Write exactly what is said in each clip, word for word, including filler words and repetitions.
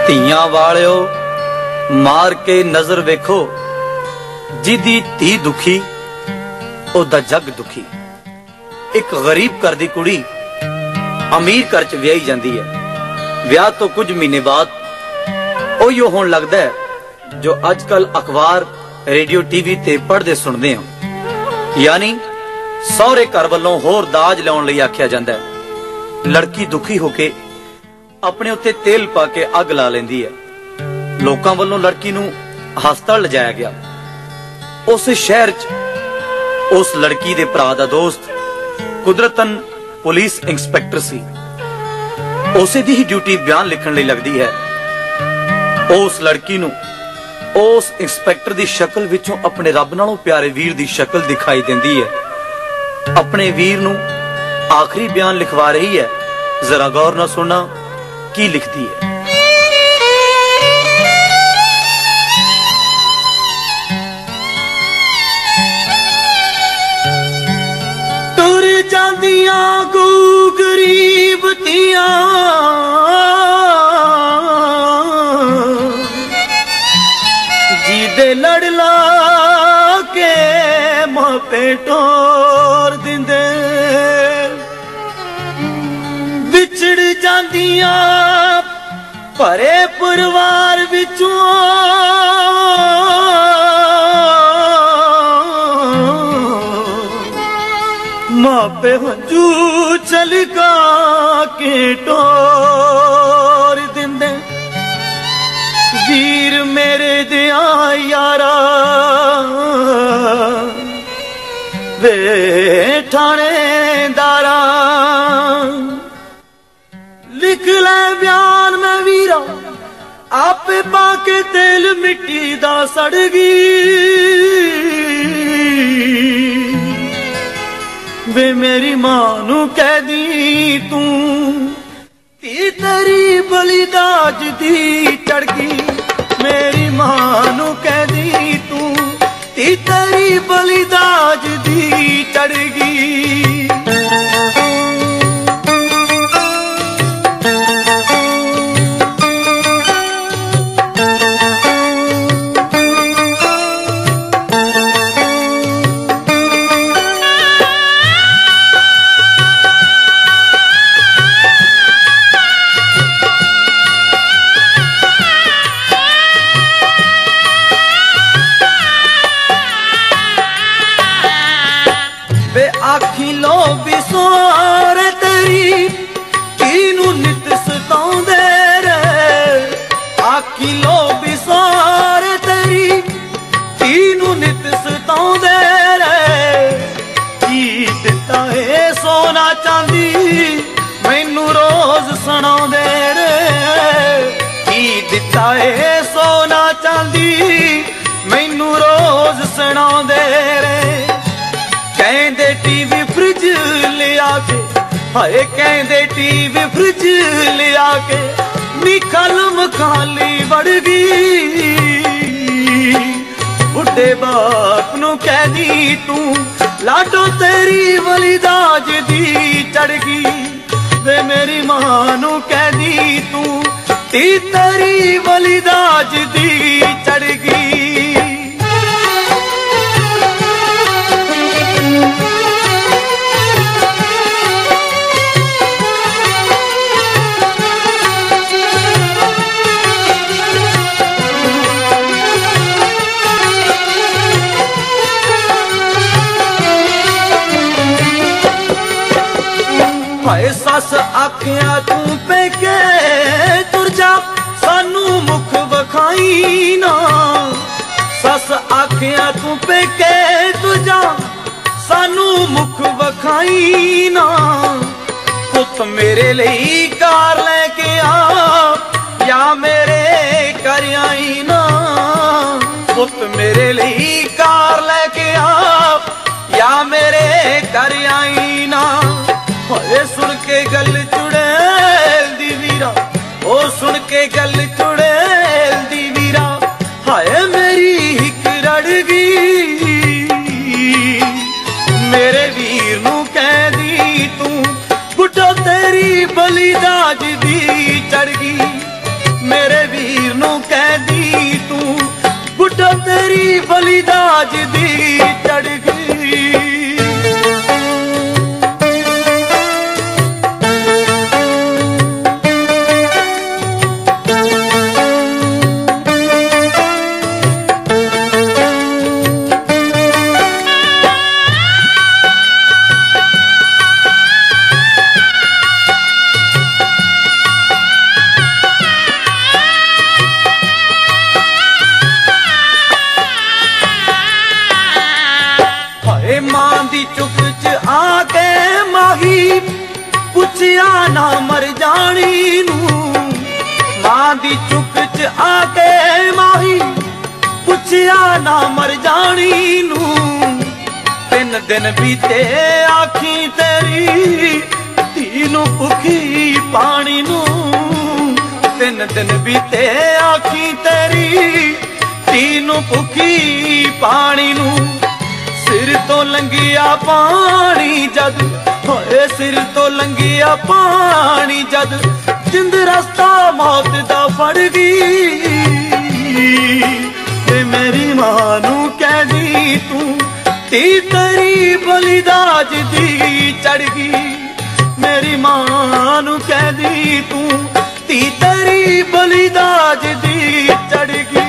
ਧੀਆਂ ਵਾਲਿਓ मार के नजर वेखो, जिदी धी दुखी ओदा जग दुखी। एक गरीब घर दी कुड़ी अमीर घर च विआही जांदी है। विआह तो कुछ महीने बाद ओहियो होण लगदा है जो अजकल अखबार रेडियो टीवी ते पढ़दे सुनदे हां, यानी सौहरे घर वल्लों होर दाज लाउण लई आखिया जांदा है। लड़की दुखी होके अपने उत्ते तेल पा के अग ला लैंदी है। लोकां वल्लों लड़की नूं हस्पताल लिजाया गया। उस शहर च उस लड़की दे भरा दा दोस्त कुदरतन पुलिस इंस्पैक्टर सी। उसे दी ही ड्यूटी बयान लिखण लई लगदी है। उस लड़की नूं उस इंस्पैक्टर दी शक्ल विचों अपने रब नालों प्यारे वीर दी शक्ल दिखाई देंदी है। अपने वीर नूं आखिरी बयान लिखवा रही है। जरा गौर नाल सुनना की लिखदी है। जांदियां गू गरीब तियां जीदे लड़ ला के मापे टोर दिंदे, बिछड़ जांदियां भरे परिवार विचों मापे हंजू चलका के टोर दिंदे। वीर मेरे दिया यारा वे ठाणेदारा, लिख ले बयान में वीरा आपे पाके तेल मिट्टी दा सड़गी। वे मेरी मां नू कह दी तू ती तेरी बली दाज दी चढ़गी। मेरी मां नू कह दी तू ती तेरी बली दाज दी चढ़गी। आखी लो बिसोर तेरी तीनू नित सताउंदे रे। आखी लो बिसोर तेरी तीनू नित सताउंदे रे। की दिता है सोना चांदी मैनू रोज सुणाउंदे रे। की दिता है सोना चांदी मैनू रोज सुणाउंदे रे। कहंदे टीवी फ्रिज लिया के, हाय कहंदे टीवी फ्रिज लिया के नी कलम खाली वड़ गई। बुढ़े बाप नू कह दी तू लाडो तेरी वली दाज दी चढ़गी। वे मेरी मां नू कह दी तू ती तेरी वली दाज दी चढ़गी। सस आखिया तू पेके तुर जा सानू मुख वखाई ना। सस आखिया तू पेके तुर जा सानू मुख वखाई ना। पुत मेरे लिए कार लेके आ या मेरे घर आई ना। पुत मेरे लिए कार लेके आ या मेरे घर आई ना। होए सुन के गल चुड़ैल दी वीरा, ओ सुन के गल चुड़ैल दी वीरा, हाय मेरी हिक रड़ गई। मेरे वीर नू कह दी तू बुढ़ो तेरी बली दाज दी चढ़ गई। मेरे वीर लाडो तेरी बलिदाज दी चढ़ गई। मां दी चुक च आके माही पुछया ना मर जानी नू। मां दी चुक च आके माही पुछया ना मर जानी नू। तीन दिन बीते आखी तेरी तीनों भुखी पानी नू। तीन दिन बीते आखी तेरी तीनों भुखी पानी नू। सिर तो लंघिया पानी जद होए सिर तो लंघिया पानी जद जिंद रास्ता मौत दा फड़ गई। ते मेरी मां नू कह दी तू ती तेरी बलिदाज दी चढ़ गई। मेरी मां नू कह दी तू ती तेरी बलिदाज दी चढ़ गई।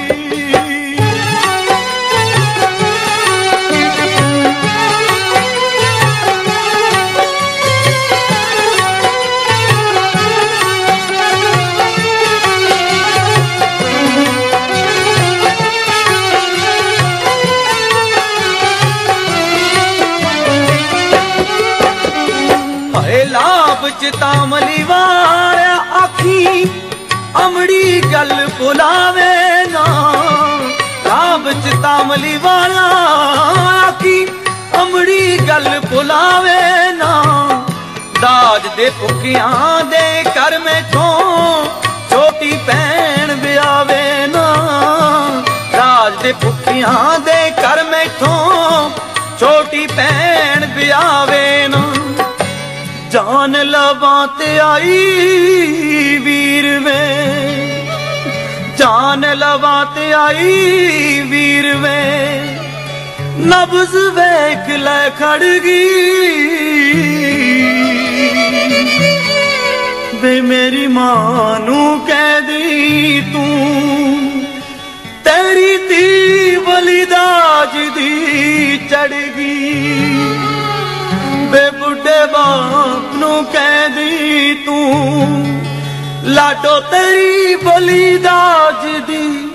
लाभ च तामली वाला आखी अमड़ी गल बुलावे ना। लाभ च तामली वाला आखी अमड़ी गल बुलावे ना। दाज दे भुखियां दे कर में छो छोटी भैन ब्यावे ना। दाज दे भुखियां दे कर में छो छोटी भैन ब्यावे ना। जान लवाते आई वीर वे जान लवाते आई वीर वे। नब्ज वेख ले खड़ गई। वे मेरी मां नू कह दी तू तेरी धी बलिदाज दी चढ़ गई। बे बुढ़े बाप नू कह दी तू लाडो तेरी बलिदाज दी